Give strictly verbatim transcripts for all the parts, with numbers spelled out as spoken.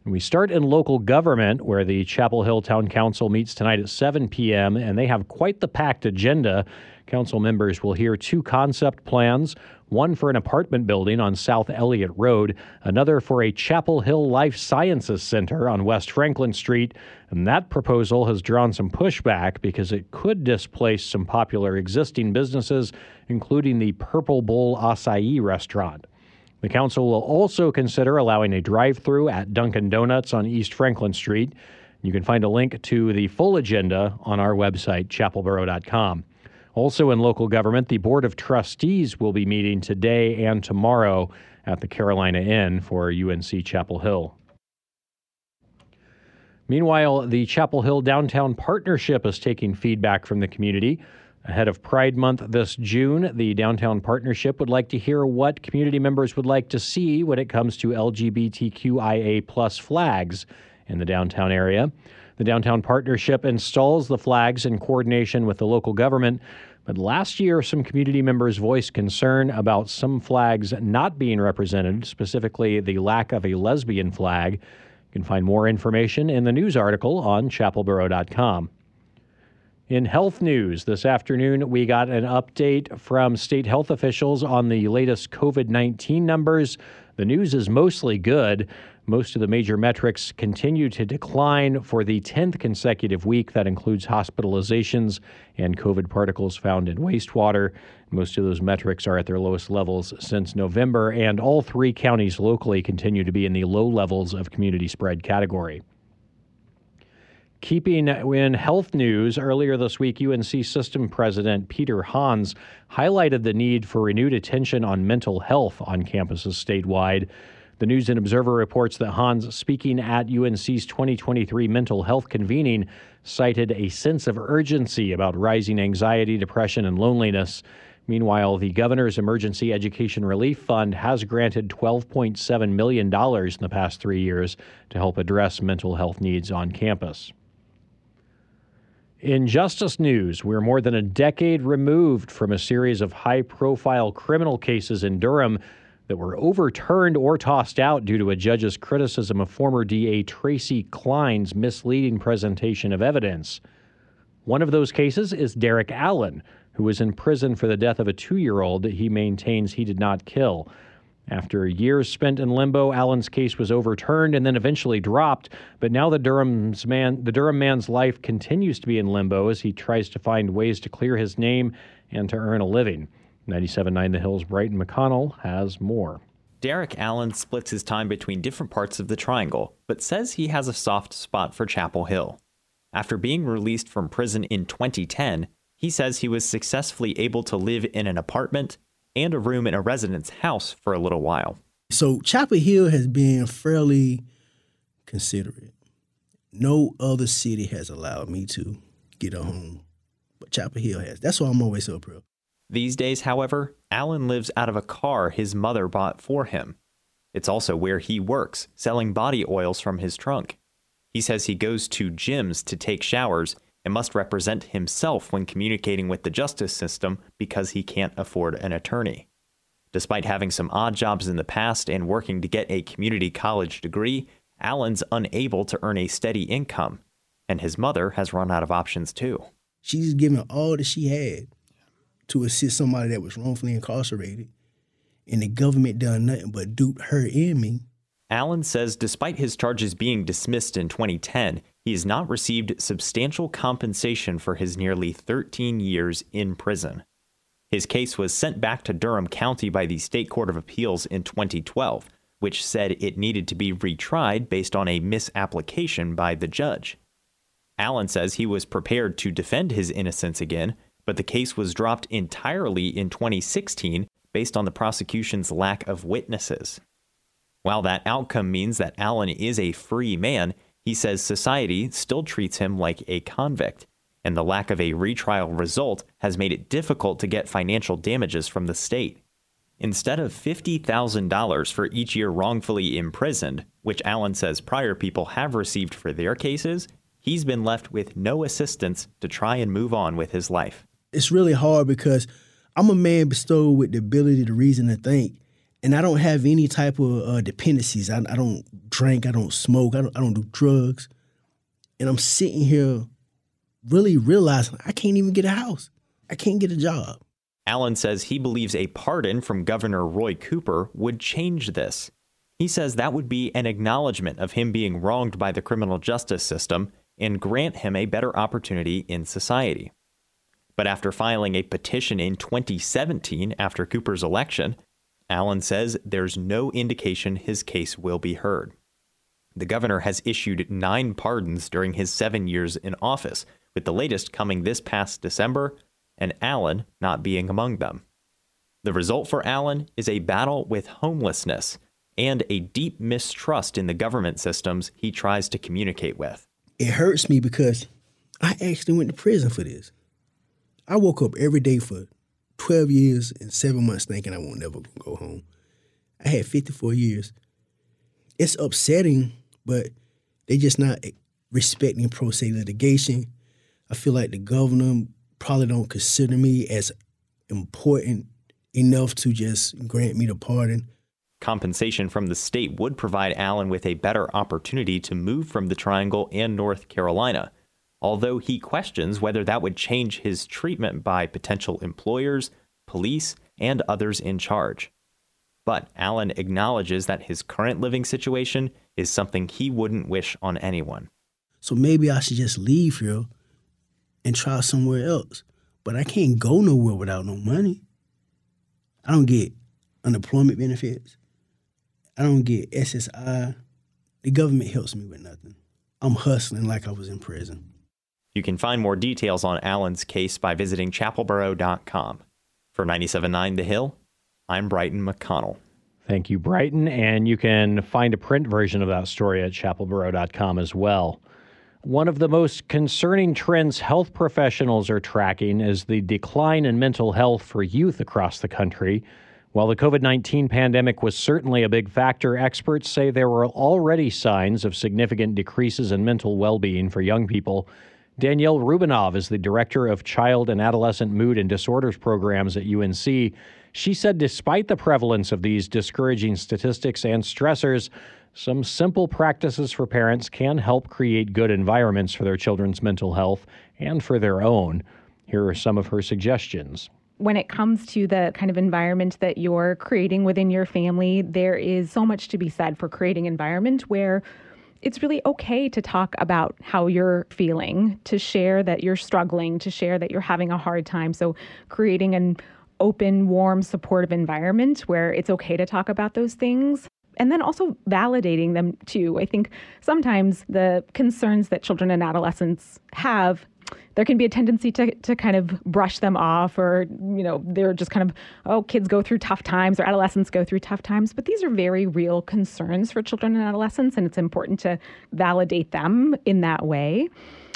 We start in local government, where the Chapel Hill Town Council meets tonight at seven p.m., and they have quite the packed agenda. Council members will hear two concept plans, one for an apartment building on South Elliott Road, another for a Chapel Hill Life Sciences Center on West Franklin Street. And that proposal has drawn some pushback because it could displace some popular existing businesses, including the Purple Bowl Acai restaurant. The council will also consider allowing a drive-through at Dunkin' Donuts on East Franklin Street. You can find a link to the full agenda on our website, chapel borough dot com. Also in local government, the Board of Trustees will be meeting today and tomorrow at the Carolina Inn for U N C Chapel Hill. Meanwhile, the Chapel Hill Downtown Partnership is taking feedback from the community. Ahead of Pride Month this June, the Downtown Partnership would like to hear what community members would like to see when it comes to L G B T Q I A plus flags in the downtown area. The Downtown Partnership installs the flags in coordination with the local government, but last year some community members voiced concern about some flags not being represented, specifically the lack of a lesbian flag. You can find more information in the news article on chapel borough dot com. In health news, this afternoon we got an update from state health officials on the latest covid nineteen numbers. The news is mostly good. Most of the major metrics continue to decline for the tenth consecutive week. That includes hospitalizations and COVID particles found in wastewater. Most of those metrics are at their lowest levels since November, and all three counties locally continue to be in the low levels of community spread category. Keeping in health news, earlier this week, U N C System President Peter Hans highlighted the need for renewed attention on mental health on campuses statewide. The News and Observer reports that Hans, speaking at U N C's twenty twenty-three mental health convening, cited a sense of urgency about rising anxiety, depression, and loneliness. Meanwhile, the Governor's Emergency Education Relief Fund has granted twelve point seven million dollars in the past three years to help address mental health needs on campus. In justice news, we're more than a decade removed from a series of high-profile criminal cases in Durham that were overturned or tossed out due to a judge's criticism of former D A Tracy Klein's misleading presentation of evidence. One of those cases is Derek Allen, who was in prison for the death of a two-year-old that he maintains he did not kill. After years spent in limbo, Allen's case was overturned and then eventually dropped, but now the Durham's man, the Durham man's life continues to be in limbo as he tries to find ways to clear his name and to earn a living. ninety-seven point nine The Hills' Brighton McConnell has more. Derek Allen splits his time between different parts of the Triangle, but says he has a soft spot for Chapel Hill. After being released from prison in twenty ten, he says he was successfully able to live in an apartment and a room in a resident's house for a little while. So Chapel Hill has been fairly considerate. No other city has allowed me to get a home, but Chapel Hill has. That's why I'm always so proud. These days, however, Allen lives out of a car his mother bought for him. It's also where he works, selling body oils from his trunk. He says he goes to gyms to take showers and must represent himself when communicating with the justice system because he can't afford an attorney. Despite having some odd jobs in the past and working to get a community college degree, Allen's unable to earn a steady income, and his mother has run out of options too. She's given all that she had to assist somebody that was wrongfully incarcerated, and the government done nothing but dupe her and me. Allen says despite his charges being dismissed in twenty ten, he has not received substantial compensation for his nearly thirteen years in prison. His case was sent back to Durham County by the State Court of Appeals in twenty twelve, which said it needed to be retried based on a misapplication by the judge. Allen says he was prepared to defend his innocence again, but the case was dropped entirely in twenty sixteen based on the prosecution's lack of witnesses. While that outcome means that Allen is a free man, he says society still treats him like a convict, and the lack of a retrial result has made it difficult to get financial damages from the state. Instead of fifty thousand dollars for each year wrongfully imprisoned, which Allen says prior people have received for their cases, he's been left with no assistance to try and move on with his life. It's really hard because I'm a man bestowed with the ability to reason and think, And I don't have any type of uh, dependencies. I, I don't drink. I don't smoke. I don't, I don't do drugs. And I'm sitting here really realizing I can't even get a house. I can't get a job. Allen says he believes a pardon from Governor Roy Cooper would change this. He says that would be an acknowledgement of him being wronged by the criminal justice system and grant him a better opportunity in society. But after filing a petition in twenty seventeen after Cooper's election, Allen says there's no indication his case will be heard. The governor has issued nine pardons during his seven years in office, with the latest coming this past December, and Allen not being among them. The result for Allen is a battle with homelessness and a deep mistrust in the government systems he tries to communicate with. It hurts me because I actually went to prison for this. I woke up every day for twelve years and seven months thinking I won't never go home. I had fifty-four years. It's upsetting, but they just not respecting pro se litigation. I feel like the governor probably don't consider me as important enough to just grant me the pardon. Compensation from the state would provide Allen with a better opportunity to move from the Triangle and North Carolina, although he questions whether that would change his treatment by potential employers, police, and others in charge. But Allen acknowledges that his current living situation is something he wouldn't wish on anyone. So maybe I should just leave here and try somewhere else. But I can't go nowhere without no money. I don't get unemployment benefits. I don't get S S I. The government helps me with nothing. I'm hustling like I was in prison. You can find more details on Allen's case by visiting chapel borough dot com. For ninety-seven point nine The Hill, I'm Brighton McConnell. Thank you, Brighton. And you can find a print version of that story at chapel borough dot com as well. One of the most concerning trends health professionals are tracking is the decline in mental health for youth across the country. While the covid nineteen pandemic was certainly a big factor, experts say there were already signs of significant decreases in mental well-being for young people. Danielle Rubinov is the director of Child and Adolescent Mood and Disorders programs at U N C. She said despite the prevalence of these discouraging statistics and stressors, some simple practices for parents can help create good environments for their children's mental health and for their own. Here are some of her suggestions. When it comes to the kind of environment that you're creating within your family, there is so much to be said for creating an environment where it's really okay to talk about how you're feeling, to share that you're struggling, to share that you're having a hard time. So creating an open, warm, supportive environment where it's okay to talk about those things. And then also validating them too. I think sometimes the concerns that children and adolescents have, there can be a tendency to to kind of brush them off, or, you know, they're just kind of, oh, kids go through tough times or adolescents go through tough times. But these are very real concerns for children and adolescents, and it's important to validate them in that way.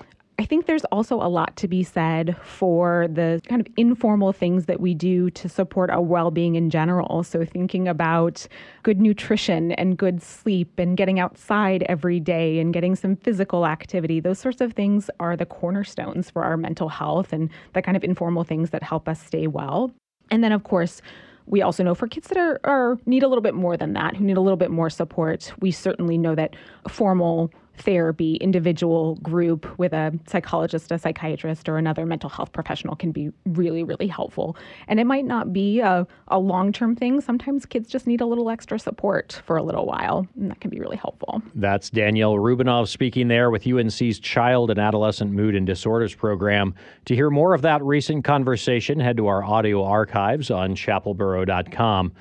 I think there's also a lot to be said for the kind of informal things that we do to support our well-being in general. So thinking about good nutrition and good sleep and getting outside every day and getting some physical activity, those sorts of things are the cornerstones for our mental health and the kind of informal things that help us stay well. And then, of course, we also know for kids that are, are need a little bit more than that, who need a little bit more support, we certainly know that formal therapy, individual group with a psychologist, a psychiatrist, or another mental health professional can be really, really helpful. And it might not be a, a long-term thing. Sometimes kids just need a little extra support for a little while, and that can be really helpful. That's Danielle Rubinov speaking there with U N C's Child and Adolescent Mood and Disorders program. To hear more of that recent conversation, head to our audio archives on chapel borough dot com.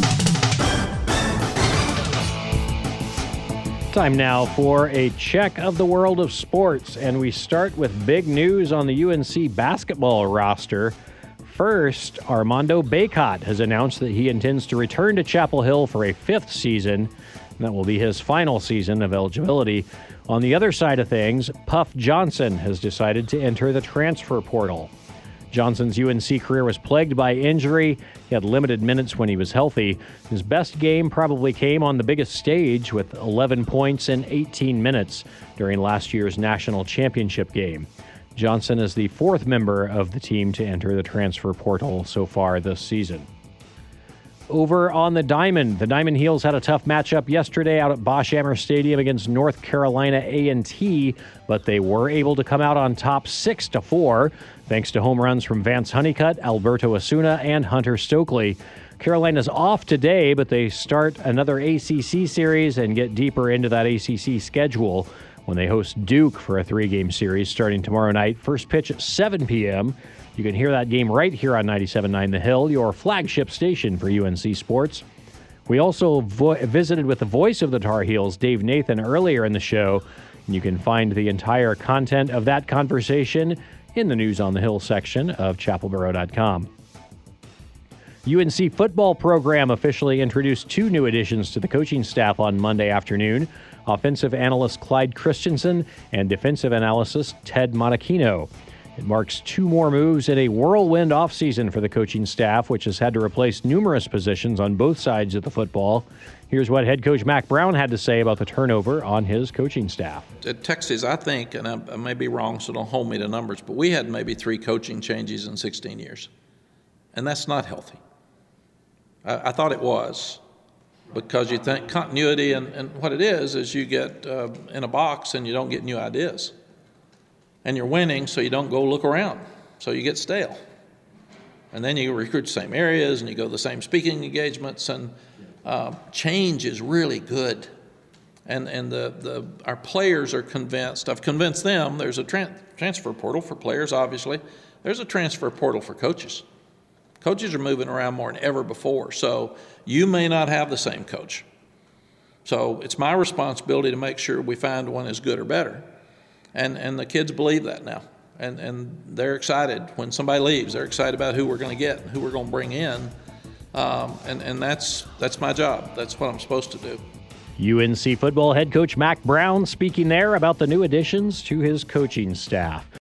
Time now for a check of the world of sports, and we start with big news on the U N C basketball roster. First, Armando Bacot has announced that he intends to return to Chapel Hill for a fifth season. That will be his final season of eligibility. On the other side of things, Puff Johnson has decided to enter the transfer portal. Johnson's U N C career was plagued by injury. He had limited minutes when he was healthy. His best game probably came on the biggest stage with eleven points in eighteen minutes during last year's national championship game. Johnson is the fourth member of the team to enter the transfer portal so far this season. over on the Diamond. The Diamond Heels had a tough matchup yesterday out at Bosch Amherst Stadium against North Carolina A and T, but they were able to come out on top six to four, thanks to home runs from Vance Honeycutt, Alberto Osuna, and Hunter Stokely. Carolina's off today, but they start another A C C series and get deeper into that A C C schedule when they host Duke for a three-game series starting tomorrow night. First pitch at seven p.m. You can hear that game right here on ninety-seven point nine The Hill, your flagship station for U N C Sports. We also vo- visited with the voice of the Tar Heels, Dave Nathan, earlier in the show. And you can find the entire content of that conversation in the News on the Hill section of chapel boro dot com. U N C football program officially introduced two new additions to the coaching staff on Monday afternoon. Offensive analyst Clyde Christensen and defensive analyst Ted Monachino. It marks two more moves in a whirlwind offseason for the coaching staff, which has had to replace numerous positions on both sides of the football. Here's what head coach Mack Brown had to say about the turnover on his coaching staff. At Texas, I think, and I, I may be wrong, so don't hold me to numbers, but we had maybe three coaching changes in sixteen years. And that's not healthy. I, I thought it was, because you think continuity, and, and what it is, is you get uh, in a box and you don't get new ideas. And you're winning, so you don't go look around. So you get stale. And then you recruit the same areas, and you go to the same speaking engagements, and uh, change is really good. And and the, the our players are convinced. I've convinced them there's a tran- transfer portal for players, obviously. There's a transfer portal for coaches. Coaches are moving around more than ever before. So you may not have the same coach. So it's my responsibility to make sure we find one as good or better. And and the kids believe that now, and and they're excited when somebody leaves. They're excited about who we're going to get and who we're going to bring in, um, and and that's that's my job. That's what I'm supposed to do. U N C football head coach Mack Brown speaking there about the new additions to his coaching staff.